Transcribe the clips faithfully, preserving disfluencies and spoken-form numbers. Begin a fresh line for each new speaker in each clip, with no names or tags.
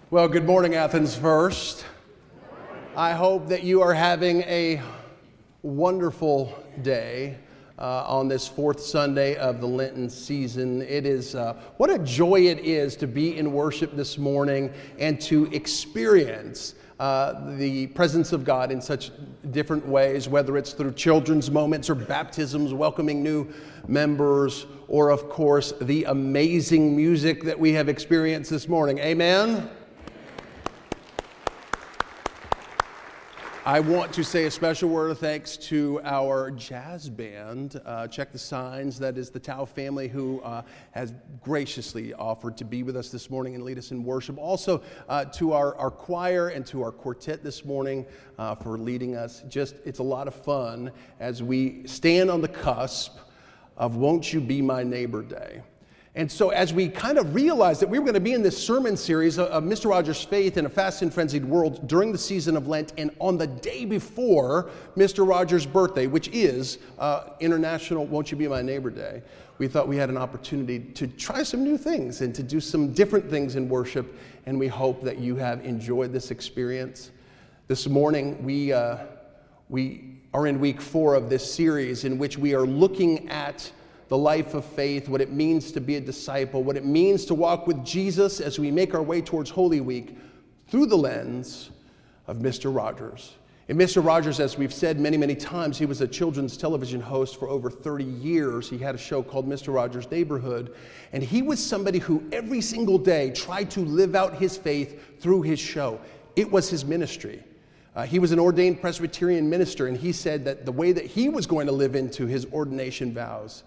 Well, good morning, Athens First. I hope that you are having a wonderful day uh, on this fourth Sunday of the Lenten season. It is, uh, what a joy it is to be in worship this morning and to experience uh, the presence of God in such different ways, whether it's through children's moments or baptisms, welcoming new members, or of course, the amazing music that we have experienced this morning. Amen? I want to say a special word of thanks to our jazz band. Uh, check the signs. That is the Tao family who uh, has graciously offered to be with us this morning and lead us in worship. Also uh, to our, our choir and to our quartet this morning uh, for leading us. Just, it's a lot of fun as we stand on the cusp of Won't You Be My Neighbor Day. And so as we kind of realized that we were going to be in this sermon series of Mister Rogers' Faith in a Fast and Frenzied World during the season of Lent, and on the day before Mister Rogers' birthday, which is uh, International Won't You Be My Neighbor Day, we thought we had an opportunity to try some new things and to do some different things in worship, and we hope that you have enjoyed this experience. This morning, we, uh, we are in week four of this series in which we are looking at the life of faith, what it means to be a disciple, what it means to walk with Jesus as we make our way towards Holy Week through the lens of Mister Rogers. And Mister Rogers, as we've said many, many times, he was a children's television host for over thirty years. He had a show called Mister Rogers' Neighborhood, and he was somebody who every single day tried to live out his faith through his show. It was his ministry. Uh, he was an ordained Presbyterian minister, and he said that the way that he was going to live into his ordination vows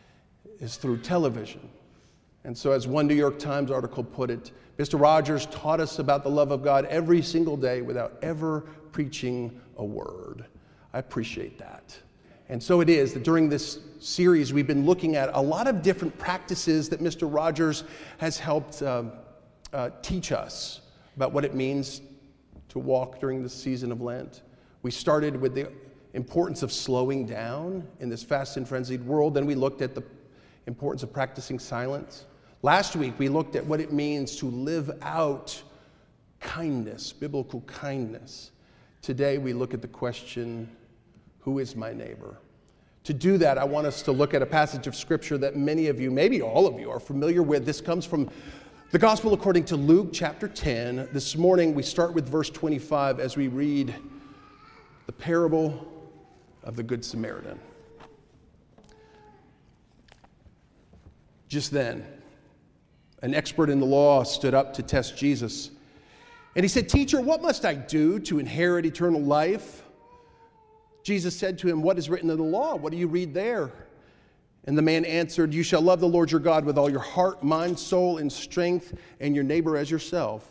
is through television. And so as one New York Times article put it, Mister Rogers taught us about the love of God every single day without ever preaching a word. I appreciate that. And so it is that during this series, we've been looking at a lot of different practices that Mister Rogers has helped uh, uh, teach us about what it means to walk during the season of Lent. We started with the importance of slowing down in this fast and frenzied world. Then we looked at the importance of practicing silence. Last week, we looked at what it means to live out kindness, biblical kindness. Today, we look at the question, who is my neighbor? To do that, I want us to look at a passage of Scripture that many of you, maybe all of you, are familiar with. This comes from the Gospel according to Luke chapter ten. This morning, we start with verse twenty-five as we read the parable of the Good Samaritan. Just then, an expert in the law stood up to test Jesus. And he said, "Teacher, what must I do to inherit eternal life?" Jesus said to him, "What is written in the law? What do you read there?" And the man answered, "You shall love the Lord your God with all your heart, mind, soul, and strength, and your neighbor as yourself."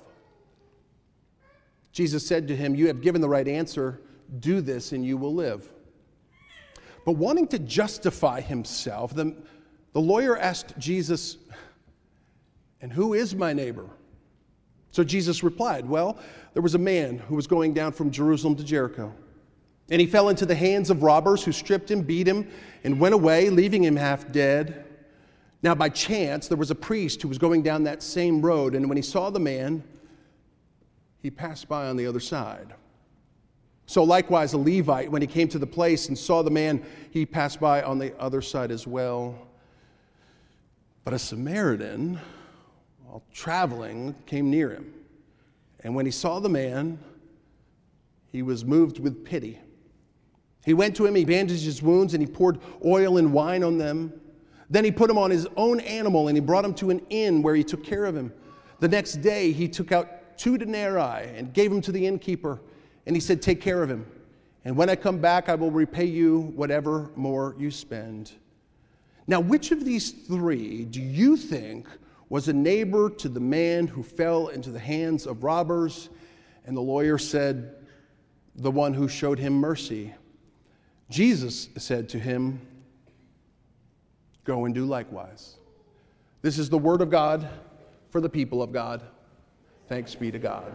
Jesus said to him, "You have given the right answer. Do this and you will live." But wanting to justify himself, the The lawyer asked Jesus, "And who is my neighbor?" So Jesus replied, "Well, there was a man who was going down from Jerusalem to Jericho, and he fell into the hands of robbers who stripped him, beat him, and went away, leaving him half dead. Now by chance, there was a priest who was going down that same road, and when he saw the man, he passed by on the other side. So likewise, a Levite, when he came to the place and saw the man, he passed by on the other side as well. But a Samaritan, while traveling, came near him. And when he saw the man, he was moved with pity. He went to him, he bandaged his wounds, and he poured oil and wine on them. Then he put him on his own animal, and he brought him to an inn where he took care of him. The next day, he took out two denarii and gave them to the innkeeper. And he said, 'Take care of him. And when I come back, I will repay you whatever more you spend.' Now, which of these three do you think was a neighbor to the man who fell into the hands of robbers?" And the lawyer said, "The one who showed him mercy." Jesus said to him, "Go and do likewise." This is the word of God for the people of God. Thanks be to God.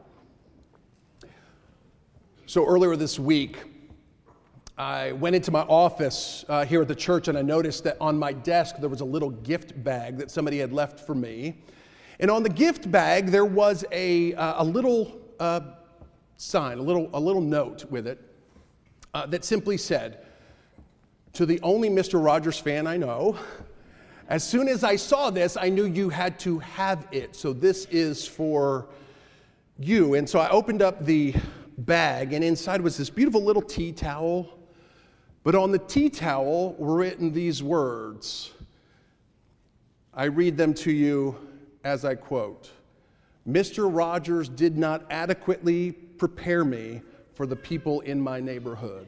So earlier this week, I went into my office uh, here at the church, and I noticed that on my desk there was a little gift bag that somebody had left for me. And on the gift bag, there was a, uh, a little uh, sign, a little, a little note with it uh, that simply said, "To the only Mister Rogers fan I know, as soon as I saw this, I knew you had to have it. So this is for you." And so I opened up the bag, and inside was this beautiful little tea towel. But on the tea towel were written these words. I read them to you as I quote, "Mister Rogers did not adequately prepare me for the people in my neighborhood."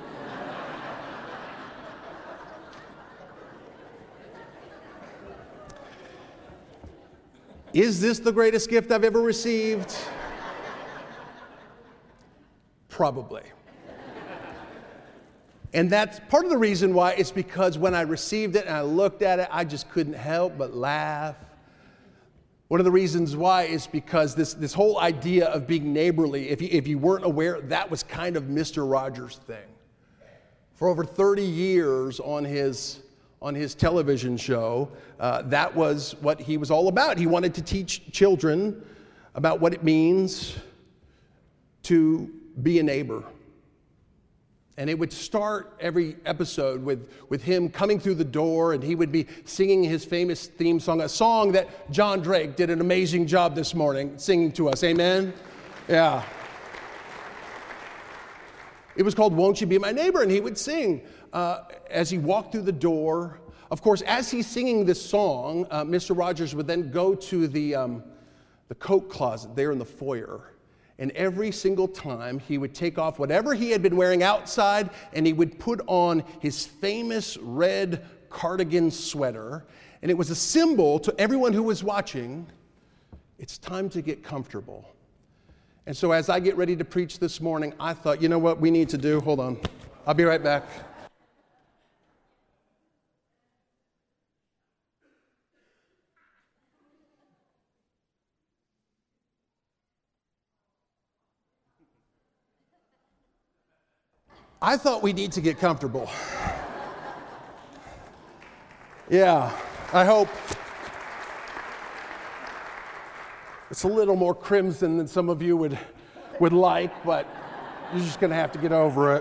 Is this the greatest gift I've ever received? Probably. And that's part of the reason why. It's because when I received it and I looked at it, I just couldn't help but laugh. One of the reasons why is because this, this whole idea of being neighborly, if you, if you weren't aware, that was kind of Mister Rogers' thing. For over thirty years on his, on his television show, uh, that was what he was all about. He wanted to teach children about what it means to be a neighbor. And it would start every episode with, with him coming through the door, and he would be singing his famous theme song, a song that John Drake did an amazing job this morning singing to us. Amen? Yeah. It was called "Won't You Be My Neighbor?" And he would sing uh, as he walked through the door. Of course, as he's singing this song, uh, Mister Rogers would then go to the, um, the coat closet there in the foyer. And every single time, he would take off whatever he had been wearing outside, and he would put on his famous red cardigan sweater. And it was a symbol to everyone who was watching, it's time to get comfortable. And so as I get ready to preach this morning, I thought, you know what we need to do? Hold on. I'll be right back. I thought we need to get comfortable. Yeah, I hope it's a little more crimson than some of you would, would like, but you're just going to have to get over it.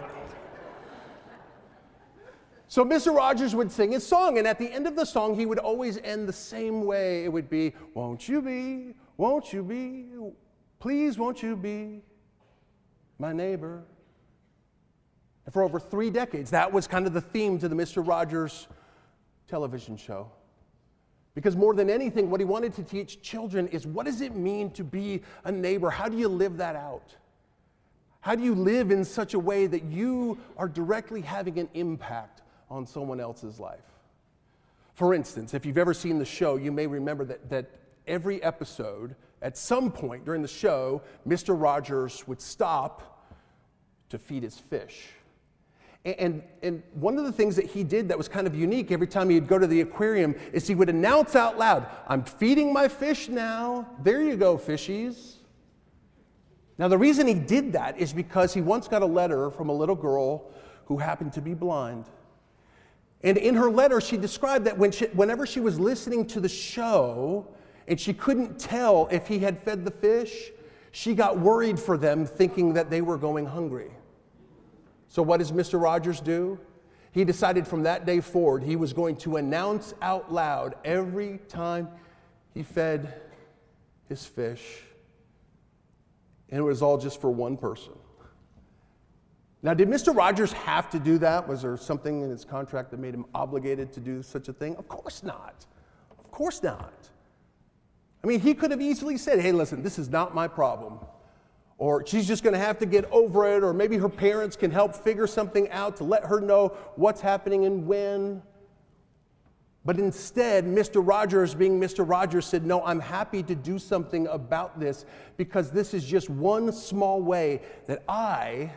So Mister Rogers would sing his song, and at the end of the song, he would always end the same way. It would be, "Won't you be, won't you be, please won't you be my neighbor?" And for over three decades, that was kind of the theme to the Mister Rogers television show. Because more than anything, what he wanted to teach children is, what does it mean to be a neighbor? How do you live that out? How do you live in such a way that you are directly having an impact on someone else's life? For instance, if you've ever seen the show, you may remember that, that every episode, at some point during the show, Mister Rogers would stop to feed his fish. And, and one of the things that he did that was kind of unique every time he'd go to the aquarium is he would announce out loud, "I'm feeding my fish now. There you go, fishies." Now, the reason he did that is because he once got a letter from a little girl who happened to be blind. And in her letter, she described that when she, whenever she was listening to the show and she couldn't tell if he had fed the fish, she got worried for them, thinking that they were going hungry. So what does Mister Rogers do? He decided from that day forward he was going to announce out loud every time he fed his fish. And it was all just for one person. Now, did Mister Rogers have to do that? Was there something in his contract that made him obligated to do such a thing? Of course not. Of course not. I mean, he could have easily said, "Hey, listen, this is not my problem." Or she's just going to have to get over it, or maybe her parents can help figure something out to let her know what's happening and when. But instead, Mister Rogers, being Mister Rogers, said, "No, I'm happy to do something about this because this is just one small way that I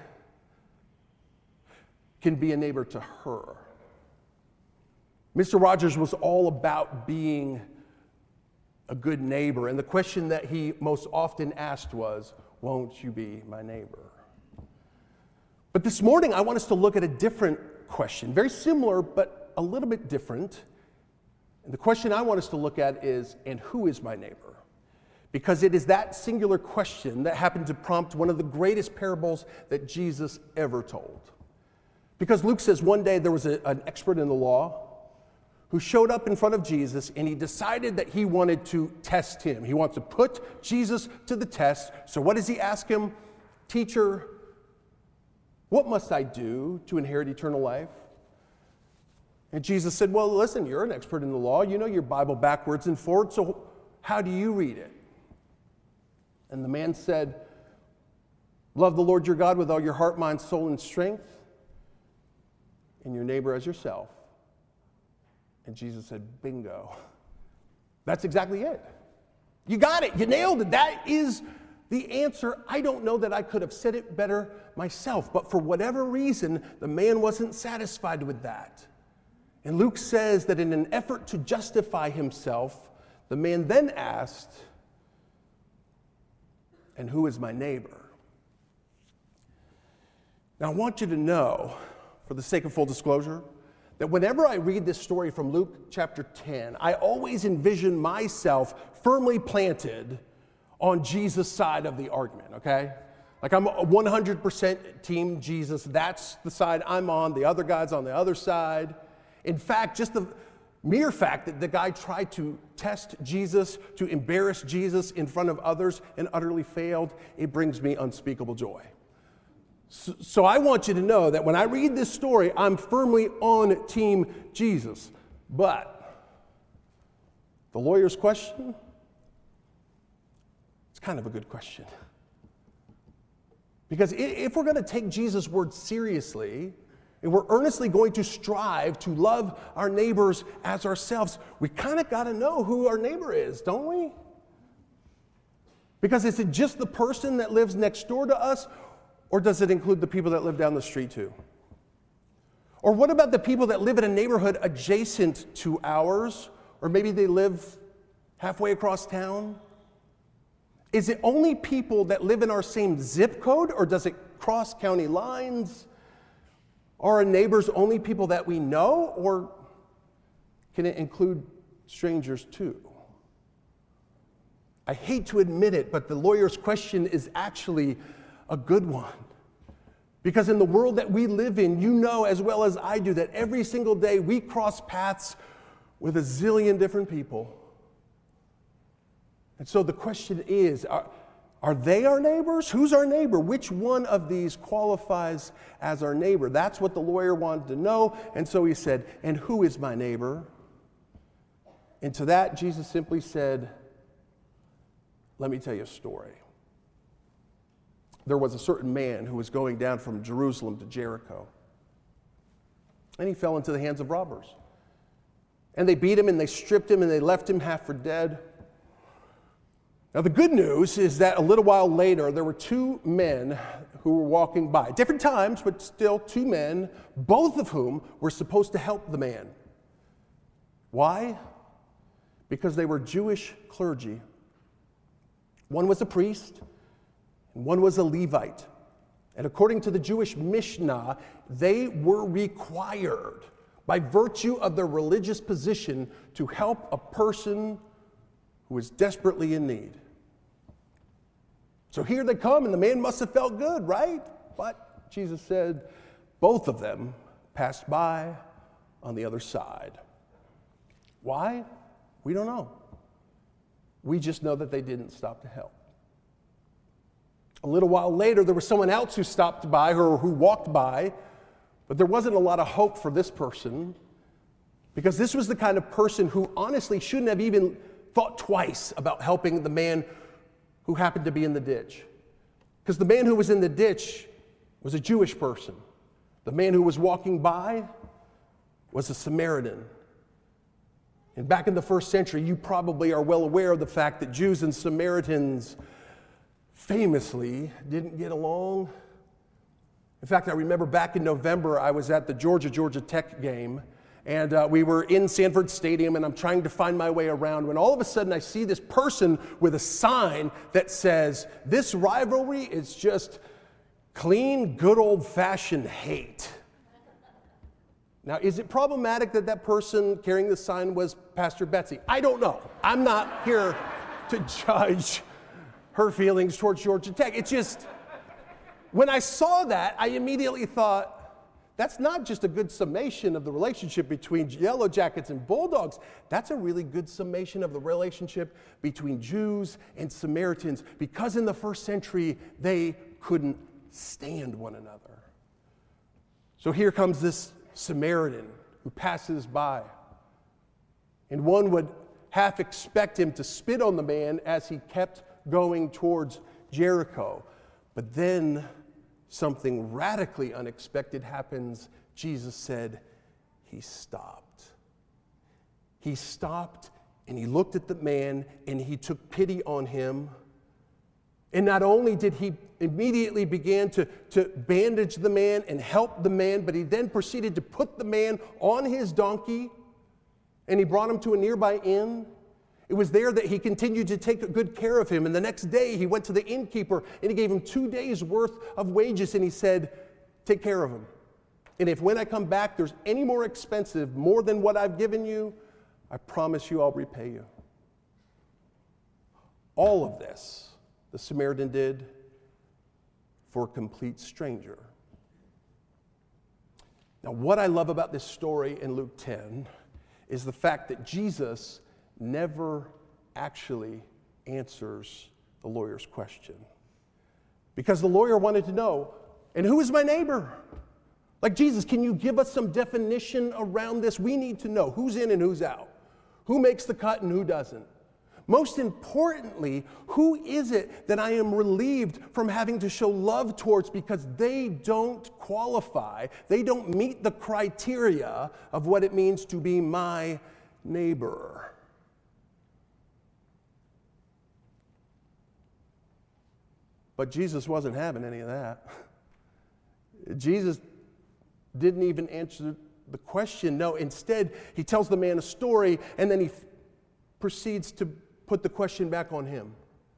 can be a neighbor to her." Mister Rogers was all about being a good neighbor. And the question that he most often asked was, "Won't you be my neighbor?" But this morning, I want us to look at a different question, very similar, but a little bit different. And the question I want us to look at is, and who is my neighbor? because it is that singular question that happened to prompt one of the greatest parables that Jesus ever told. Because Luke says one day there was a, an expert in the law who showed up in front of Jesus, and he decided that he wanted to test him. He wants to put Jesus to the test. So what does he ask him? Teacher, what must I do to inherit eternal life? And Jesus said, well, listen, you're an expert in the law. You know your Bible backwards and forwards, so how do you read it? And the man said, love the Lord your God with all your heart, mind, soul, and strength, and your neighbor as yourself. And Jesus said, bingo. That's exactly it. You got it. You nailed it. That is the answer. I don't know that I could have said it better myself, but for whatever reason, the man wasn't satisfied with that. And Luke says that in an effort to justify himself, the man then asked, and who is my neighbor? Now, I want you to know, for the sake of full disclosure, that whenever I read this story from Luke chapter ten, I always envision myself firmly planted on Jesus' side of the argument, okay? Like I'm one hundred percent team Jesus. That's the side I'm on. The other guy's on the other side. In fact, just the mere fact that the guy tried to test Jesus, to embarrass Jesus in front of others and utterly failed, it brings me unspeakable joy. So, so I want you to know that when I read this story, I'm firmly on team Jesus. But the lawyer's question, it's kind of a good question. Because if we're going to take Jesus' word seriously, and we're earnestly going to strive to love our neighbors as ourselves, we kind of got to know who our neighbor is, don't we? Because is it just the person that lives next door to us, or does it include the people that live down the street too? Or what about the people that live in a neighborhood adjacent to ours, or maybe they live halfway across town? Is it only people that live in our same zip code, or does it cross county lines? Are our neighbors only people that we know, or can it include strangers too? I hate to admit it, but the lawyer's question is actually a good one. Because in the world that we live in, you know as well as I do that every single day we cross paths with a zillion different people. And so the question is, are, are they our neighbors? Who's our neighbor? Which one of these qualifies as our neighbor? That's what the lawyer wanted to know. And so he said, and who is my neighbor? And to that, Jesus simply said, let me tell you a story. There was a certain man who was going down from Jerusalem to Jericho. And he fell into the hands of robbers. And they beat him and they stripped him and they left him half for dead. Now the good news is that a little while later, there were two men who were walking by. Different times, but still two men, both of whom were supposed to help the man. Why? Because they were Jewish clergy. One was a priest, and one was a Levite. And according to the Jewish Mishnah, they were required, by virtue of their religious position, to help a person who was desperately in need. So here they come, and the man must have felt good, right? But Jesus said, both of them passed by on the other side. Why? We don't know. We just know that they didn't stop to help. A little while later, there was someone else who stopped by or who walked by, but there wasn't a lot of hope for this person, because this was the kind of person who honestly shouldn't have even thought twice about helping the man who happened to be in the ditch. Because the man who was in the ditch was a Jewish person. The man who was walking by was a Samaritan. And back in the first century, you probably are well aware of the fact that Jews and Samaritans famously didn't get along. In fact, I remember back in November, I was at the Georgia Georgia Tech game, and uh, we were in Sanford Stadium, and I'm trying to find my way around, when all of a sudden I see this person with a sign that says, this rivalry is just clean, good old-fashioned hate. Now, is it problematic that that person carrying the sign was Pastor Betsy? I don't know. I'm not here to judge her feelings towards Georgia Tech. It's just, when I saw that, I immediately thought, that's not just a good summation of the relationship between Yellow Jackets and Bulldogs. That's a really good summation of the relationship between Jews and Samaritans, because in the first century, they couldn't stand one another. So here comes this Samaritan who passes by, and one would half expect him to spit on the man as he kept going towards Jericho. But then something radically unexpected happens. Jesus said, he stopped. He stopped and he looked at the man and he took pity on him. And not only did he immediately begin to, to bandage the man and help the man, but he then proceeded to put the man on his donkey and he brought him to a nearby inn. It was there that he continued to take good care of him. And the next day he went to the innkeeper and he gave him two days worth of wages and he said, take care of him. And if when I come back there's any more expensive, more than what I've given you, I promise you I'll repay you. All of this the Samaritan did for a complete stranger. Now, what I love about this story in Luke ten is the fact that Jesus never actually answers the lawyer's question. Because the lawyer wanted to know, and who is my neighbor? Like, Jesus, can you give us some definition around this? We need to know who's in and who's out, who makes the cut and who doesn't. Most importantly, who is it that I am relieved from having to show love towards because they don't qualify, they don't meet the criteria of what it means to be my neighbor? But Jesus wasn't having any of that. Jesus didn't even answer the question. No, instead, he tells the man a story, and then he f- proceeds to put the question back on him.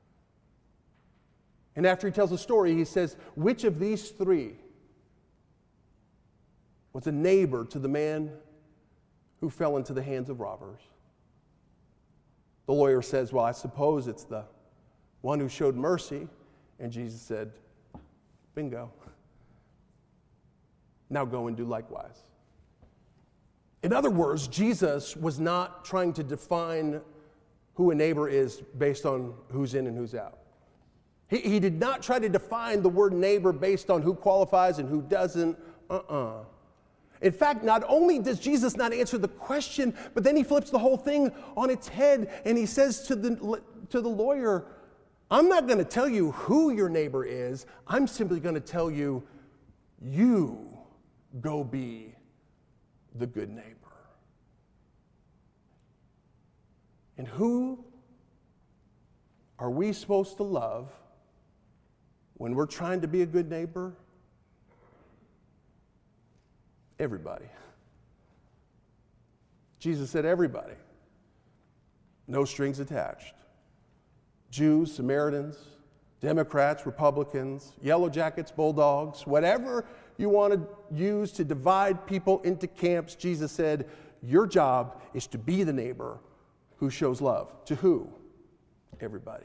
And after he tells the story, he says, which of these three was a neighbor to the man who fell into the hands of robbers? The lawyer says, well, I suppose it's the one who showed mercy. And Jesus said, bingo. Now go and do likewise. In other words, Jesus was not trying to define who a neighbor is based on who's in and who's out. He, he did not try to define the word neighbor based on who qualifies and who doesn't. Uh-uh. In fact, not only does Jesus not answer the question, but then he flips the whole thing on its head and he says to the, to the lawyer, I'm not going to tell you who your neighbor is. I'm simply going to tell you, you go be the good neighbor. And who are we supposed to love when we're trying to be a good neighbor? Everybody. Jesus said everybody. No strings attached. Jews, Samaritans, Democrats, Republicans, Yellow Jackets, Bulldogs, whatever you want to use to divide people into camps, Jesus said, your job is to be the neighbor who shows love. To who? Everybody.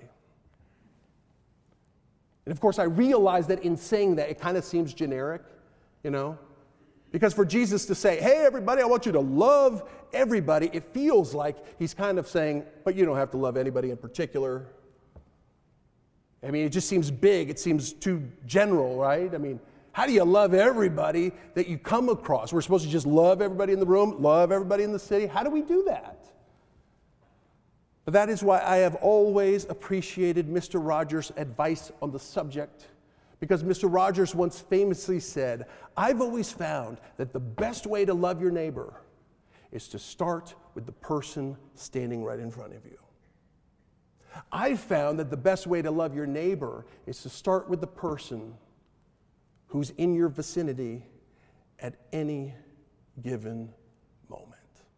And of course, I realize that in saying that, it kind of seems generic, you know? Because for Jesus to say, hey, everybody, I want you to love everybody, it feels like he's kind of saying, but you don't have to love anybody in particular. I mean, it just seems big. It seems too general, right? I mean, how do you love everybody that you come across? We're supposed to just love everybody in the room, love everybody in the city. How do we do that? But that is why I have always appreciated Mister Rogers' advice on the subject. Because Mister Rogers once famously said, I've always found that the best way to love your neighbor is to start with the person standing right in front of you. I've found that the best way to love your neighbor is to start with the person who's in your vicinity at any given moment.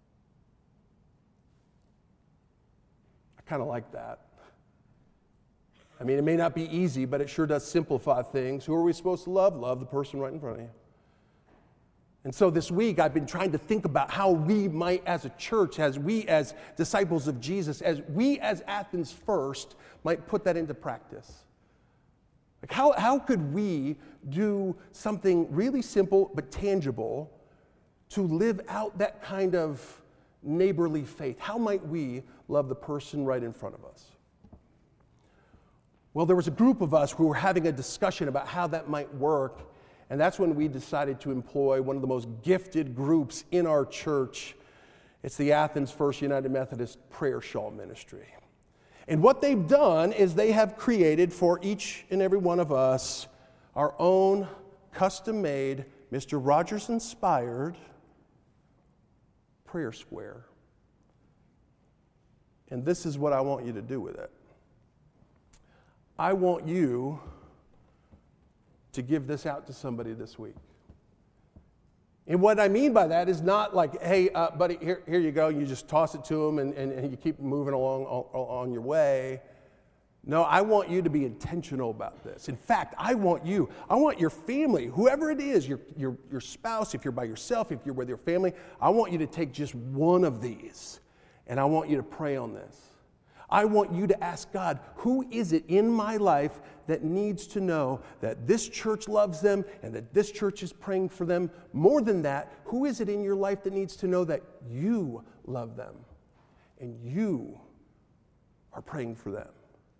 I kind of like that. I mean, it may not be easy, but it sure does simplify things. Who are we supposed to love? Love the person right in front of you. And so this week I've been trying to think about how we might, as a church, as we as disciples of Jesus, as we as Athens First might put that into practice. Like how, how could we do something really simple but tangible to live out that kind of neighborly faith? How might we love the person right in front of us? Well, there was a group of us who were having a discussion about how that might work, and that's when we decided to employ one of the most gifted groups in our church. It's the Athens First United Methodist Prayer Shawl Ministry. And what they've done is they have created for each and every one of us our own custom-made, Mister Rogers-inspired prayer square. And this is what I want you to do with it. I want you to give this out to somebody this week. And what I mean by that is not like, hey, uh, buddy, here, here you go. You just toss it to them and, and, and you keep moving along on, on your way. No, I want you to be intentional about this. In fact, I want you, I want your family, whoever it is, your, your, your spouse, if you're by yourself, if you're with your family, I want you to take just one of these and I want you to pray on this. I want you to ask God, who is it in my life that needs to know that this church loves them and that this church is praying for them? More than that, who is it in your life that needs to know that you love them and you are praying for them?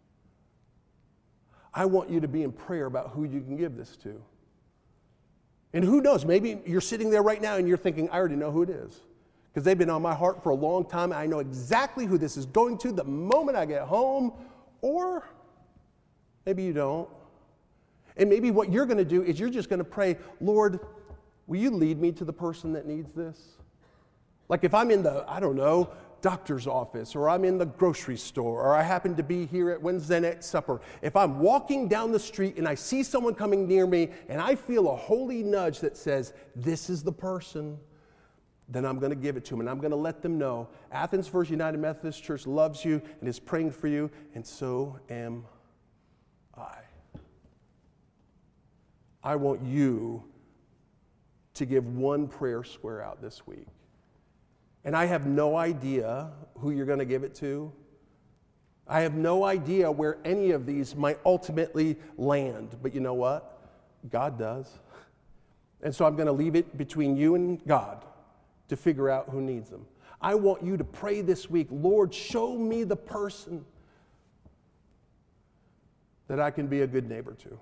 I want you to be in prayer about who you can give this to. And who knows, maybe you're sitting there right now and you're thinking, I already know who it is. Because they've been on my heart for a long time. I know exactly who this is going to the moment I get home. Or maybe you don't. And maybe what you're going to do is you're just going to pray, Lord, will you lead me to the person that needs this? Like if I'm in the, I don't know, doctor's office, or I'm in the grocery store, or I happen to be here at Wednesday night supper. If I'm walking down the street and I see someone coming near me and I feel a holy nudge that says, this is the person, then I'm going to give it to them, and I'm going to let them know Athens First United Methodist Church loves you and is praying for you, and so am I. I want you to give one prayer square out this week. And I have no idea who you're going to give it to. I have no idea where any of these might ultimately land, but you know what? God does. And so I'm going to leave it between you and God to figure out who needs them. I want you to pray this week, Lord, show me the person that I can be a good neighbor to.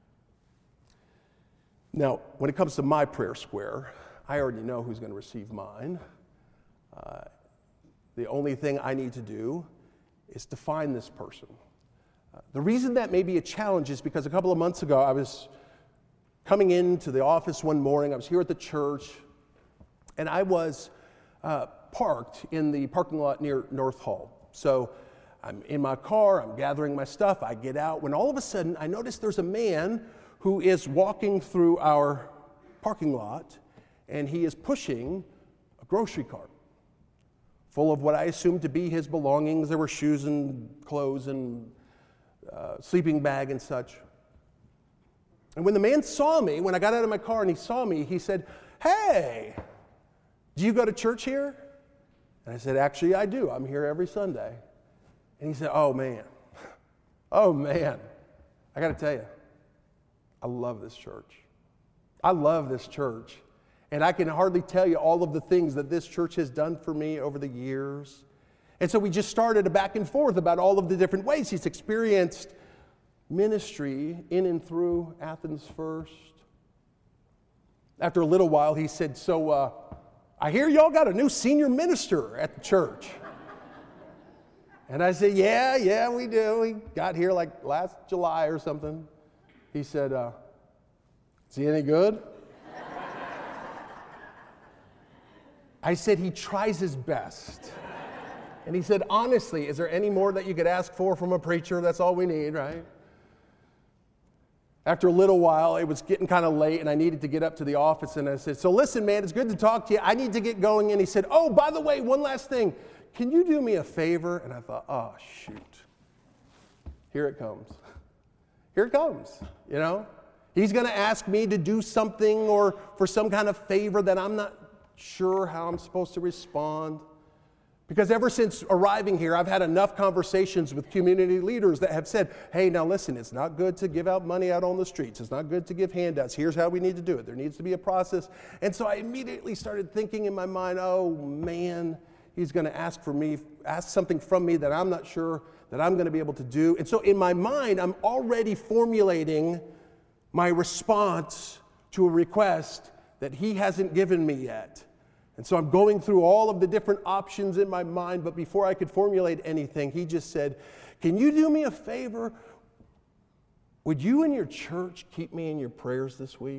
Now, when it comes to my prayer square, I already know who's going to receive mine. Uh, the only thing I need to do is to find this person. Uh, the reason that may be a challenge is because a couple of months ago, I was coming into the office one morning. I was here at the church. And I was uh, parked in the parking lot near North Hall. So I'm in my car, I'm gathering my stuff, I get out, when all of a sudden I notice there's a man who is walking through our parking lot, and he is pushing a grocery cart full of what I assumed to be his belongings. There were shoes and clothes and uh, sleeping bag and such. And when the man saw me, when I got out of my car and he saw me, he said, hey, do you go to church here? And I said, actually, I do. I'm here every Sunday. And he said, oh, man. Oh, man. I got to tell you, I love this church. I love this church. And I can hardly tell you all of the things that this church has done for me over the years. And so we just started a back and forth about all of the different ways he's experienced ministry in and through Athens First. After a little while, he said, so, uh, I hear y'all got a new senior minister at the church. And I said, yeah, yeah, we do. We got here like last July or something. He said, uh, is he any good? I said, he tries his best. And he said, honestly, is there any more that you could ask for from a preacher? That's all we need, right? After a little while, it was getting kind of late, and I needed to get up to the office, and I said, so listen, man, it's good to talk to you. I need to get going. And he said, oh, by the way, one last thing. Can you do me a favor? And I thought, oh, shoot. Here it comes. Here it comes, you know? He's going to ask me to do something or for some kind of favor that I'm not sure how I'm supposed to respond. Because ever since arriving here, I've had enough conversations with community leaders that have said, hey, now listen, it's not good to give out money out on the streets. It's not good to give handouts. Here's how we need to do it. There needs to be a process. And so I immediately started thinking in my mind, oh, man, he's going to ask for me, ask something from me that I'm not sure that I'm going to be able to do. And so in my mind, I'm already formulating my response to a request that he hasn't given me yet. And so I'm going through all of the different options in my mind, but before I could formulate anything, he just said, can you do me a favor? Would you and your church keep me in your prayers this week?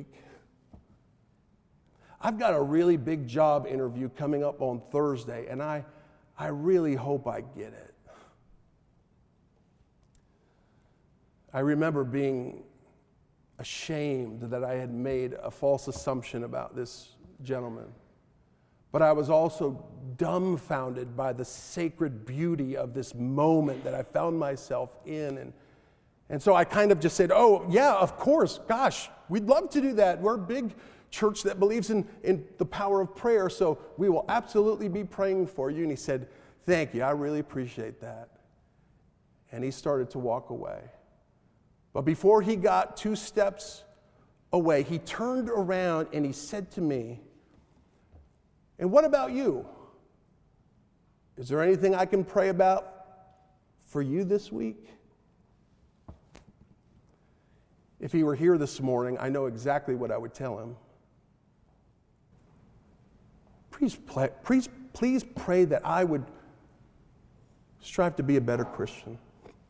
I've got a really big job interview coming up on Thursday, and I, I really hope I get it. I remember being ashamed that I had made a false assumption about this gentleman. But I was also dumbfounded by the sacred beauty of this moment that I found myself in. And, and so I kind of just said, oh, yeah, of course. Gosh, we'd love to do that. We're a big church that believes in, in the power of prayer, so we will absolutely be praying for you. And he said, thank you. I really appreciate that. And he started to walk away. But before he got two steps away, he turned around and he said to me, and what about you? Is there anything I can pray about for you this week? If he were here this morning, I know exactly what I would tell him. Please, play, please, please pray that I would strive to be a better Christian.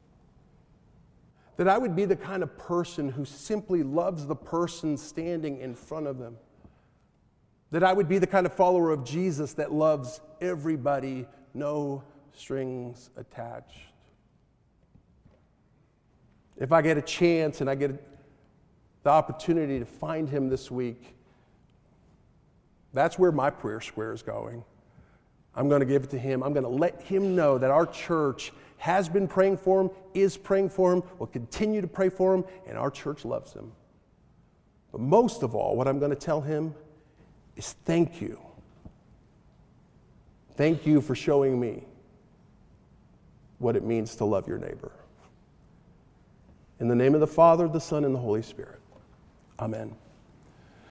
That I would be the kind of person who simply loves the person standing in front of them. That I would be the kind of follower of Jesus that loves everybody, no strings attached. If I get a chance and I get the opportunity to find him this week, that's where my prayer square is going. I'm going to give it to him. I'm going to let him know that our church has been praying for him, is praying for him, will continue to pray for him, and our church loves him. But most of all, what I'm going to tell him is thank you. Thank you for showing me what it means to love your neighbor. In the name of the Father, the Son, and the Holy Spirit. Amen.